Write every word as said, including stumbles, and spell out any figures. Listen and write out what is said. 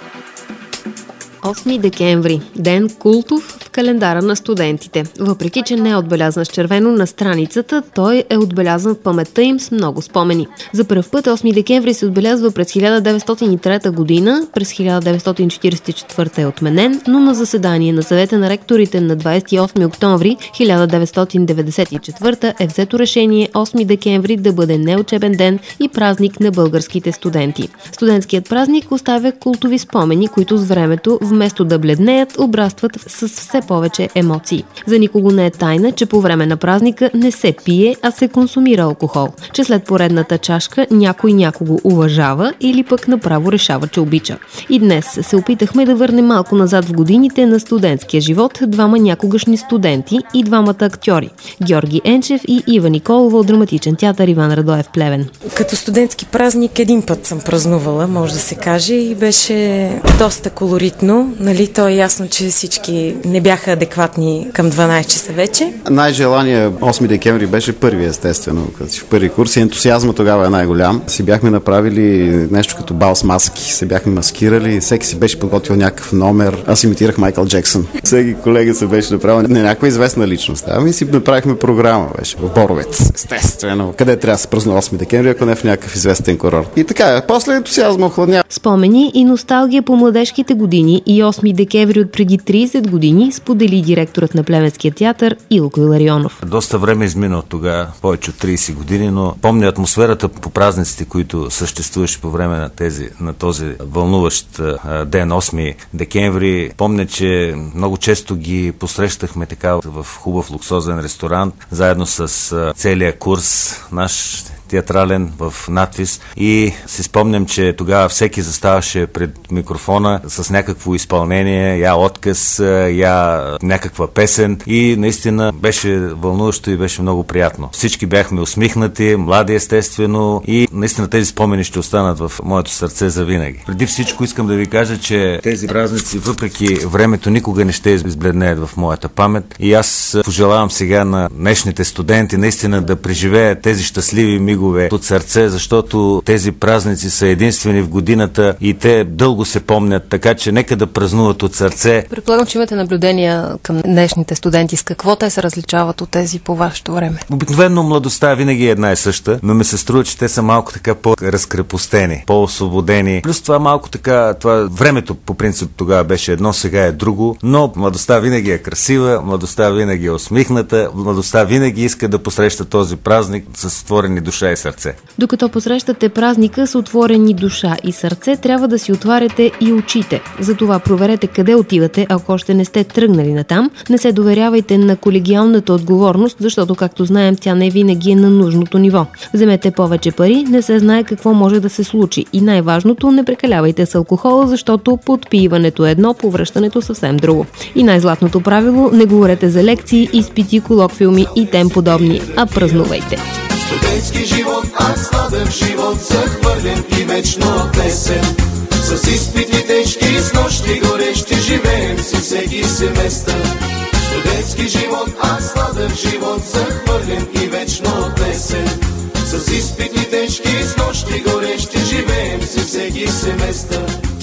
осми декември – ден култов в календара на студентите. Въпреки че не е отбелязан с червено на страницата, той е отбелязан в паметта им с много спомени. За пръв път осми декември се отбелязва през хиляда деветстотин и трета година, през хиляда деветстотин четиридесет и четвърта е отменен, но на заседание на съвета на ректорите на двадесет и осми октомври хиляда деветстотин деветдесет и четвърта е взето решение осми декември да бъде неучебен ден и празник на българските студенти. Студентският празник оставя култови спомени, които с времето вместо да бледнеят, обрастват с все повече емоции. За никого не е тайна, че по време на празника не се пие, а се консумира алкохол. Че след поредната чашка някой някого уважава или пък направо решава, че обича. И днес се опитахме да върнем малко назад в годините на студентския живот двама някогашни студенти и двамата актьори – Георги Енчев и Ива Николова от Драматичен театър Иван Радоев, Плевен. Като студентски празник един път съм празнувала, може да се каже, и беше доста колоритно. Нали, то е ясно, че всички не бяха адекватни към дванадесет часа вече. Най-желания осми декември беше първи, естествено, като си в първи курс и ентусиазма тогава е най-голям. Си бяхме направили нещо като бал с маски, се бяхме маскирали, всеки си беше подготвил някакъв номер. Аз имитирах Майкъл Джексън. Всеки колега се беше направил не някаква известна личност. Ами си направихме програма, беше в Боровец, естествено. Къде трябва да се празнува осми декември, ако не в някакъв известен курорт. И така, после ентусиазма охладня. Спомени и носталгия по младежките години и осми декември от преди тридесет години сподели директорът на Плевенския театър Илко Иларионов. Доста време измина от тогава, повече от тридесет години, но помня атмосферата по празниците, които съществуваше по време на, тези, на този вълнуващ ден, осми декември. Помня, че много често ги посрещахме така в хубав луксозен ресторант, заедно с целия курс наш театрален в надпис, и си спомням, че тогава всеки заставаше пред микрофона с някакво изпълнение, я отказ, я някаква песен, и наистина беше вълнуващо и беше много приятно. Всички бяхме усмихнати, млади естествено, и наистина тези спомени ще останат в моето сърце за винаги. Преди всичко искам да ви кажа, че тези празници, въпреки времето, никога не ще избледнеят в моята памет, и аз пожелавам сега на днешните студенти наистина да преживеят тези щастливи мигове от сърце, защото тези празници са единствени в годината и те дълго се помнят, така че нека да празнуват от сърце. Предполагам, че имате наблюдения към днешните студенти. С какво те се различават от тези по вашето време? Обикновено младостта винаги е една и съща, но ми се струва, че те са малко така по-разкрепостени, по-освободени. Плюс това малко така, това времето по принцип тогава беше едно, сега е друго, но младостта винаги е красива, младостта винаги е усмихната, младостта винаги иска да посреща този празник с отворени душа и сърце. Докато посрещате празника с отворени душа и сърце, трябва да си отваряте и очите. Затова проверете къде отивате, ако още не сте тръгнали натам. Не се доверявайте на колегиалната отговорност, защото, както знаем, тя не винаги е на нужното ниво. Вземете повече пари, не се знае какво може да се случи. И най-важното, не прекалявайте с алкохола, защото подпиването е едно, повръщането съвсем друго. И най-златното правило, не говорете за лекции, изпити, колоквиуми и тем подобни, а празнувайте. Студентски живот, а сладък живот, захвърлен и вечно отнесен. С изпити тежки, с нощи горещи, живеем си всеки семестър. Студентски живот, а сладък живот, захвърлен и вечно отнесен. С изпити тежки, с нощи горещи, живеем си всеки семестър.